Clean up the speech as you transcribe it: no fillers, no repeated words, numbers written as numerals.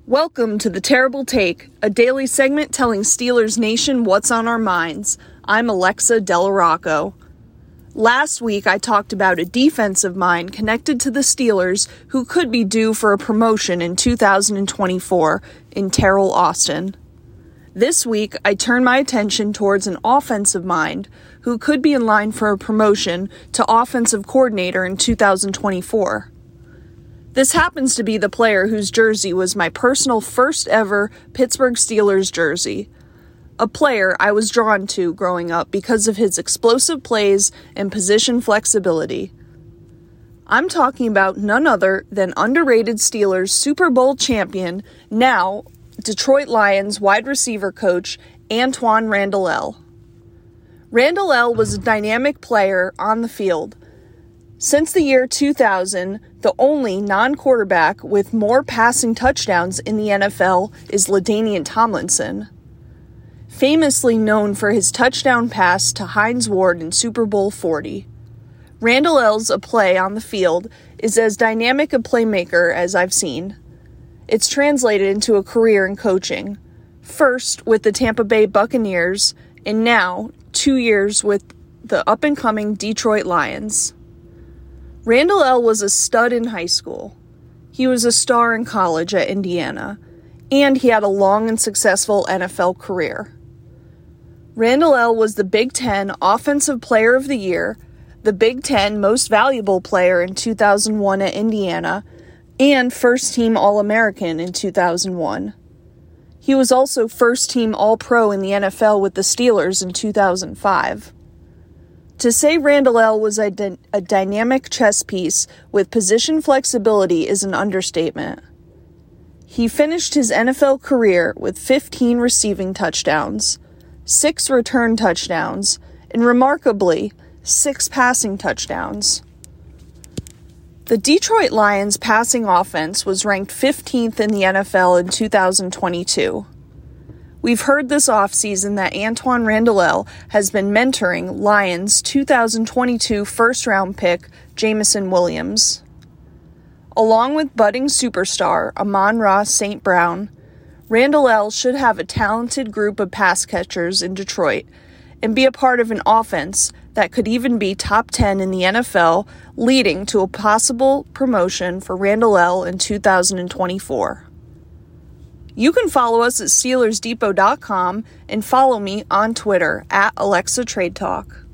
Welcome to The Terrible Take, a daily segment telling Steelers Nation what's on our minds. I'm Alexa Delarocco. Last week, I talked about a defensive mind connected to the Steelers who could be due for a promotion in 2024 in Teryl Austin. This week, I turn my attention towards an offensive mind who could be in line for a promotion to offensive coordinator in 2024. This happens to be the player whose jersey was my personal first ever Pittsburgh Steelers jersey. A player I was drawn to growing up because of his explosive plays and position flexibility. I'm talking about none other than underrated Steelers Super Bowl champion, now Detroit Lions wide receiver coach Antwaan Randle El. Randle El was a dynamic player on the field. Since the year 2000, the only non-quarterback with more passing touchdowns in the NFL is LaDainian Tomlinson. Famously known for his touchdown pass to Hines Ward in Super Bowl 40. Randle El's play on the field is as dynamic a playmaker as I've seen. It's translated into a career in coaching, first with the Tampa Bay Buccaneers, and now 2 years with the up-and-coming Detroit Lions. Randle El was a stud in high school. He was a star in college at Indiana, and he had a long and successful NFL career. Randle El was the Big Ten Offensive Player of the Year, the Big Ten Most Valuable Player in 2001 at Indiana, and first-team All-American in 2001. He was also first-team All-Pro in the NFL with the Steelers in 2005. To say Randle El was a dynamic chess piece with position flexibility is an understatement. He finished his NFL career with 15 receiving touchdowns, 6 return touchdowns, and remarkably, 6 passing touchdowns. The Detroit Lions passing offense was ranked 15th in the NFL in 2022. We've heard this offseason that Antwaan Randle El has been mentoring Lions 2022 first-round pick Jameson Williams. Along with budding superstar Amon-Ra St. Brown, Randle El should have a talented group of pass catchers in Detroit and be a part of an offense that could even be top 10 in the NFL, leading to a possible promotion for Randle El in 2024. You can follow us at SteelersDepot.com and follow me on Twitter at AlexaTradeTalk.